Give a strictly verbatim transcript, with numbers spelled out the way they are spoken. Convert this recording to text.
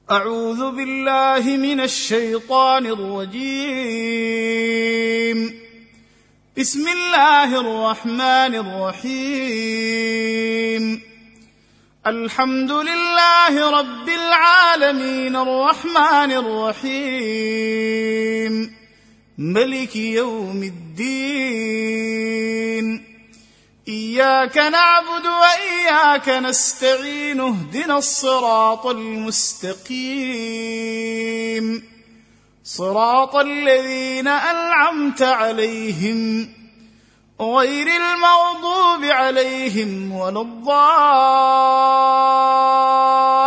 أعوذ بالله من الشيطان الرجيم. بسم الله الرحمن الرحيم. الحمد لله رب العالمين الرحمن الرحيم ملك يوم الدين. إياك نعبد وإياك نستعين اهدنا الصراط المستقيم صراط الذين أنعمت عليهم غير المغضوب عليهم ولا الضالين.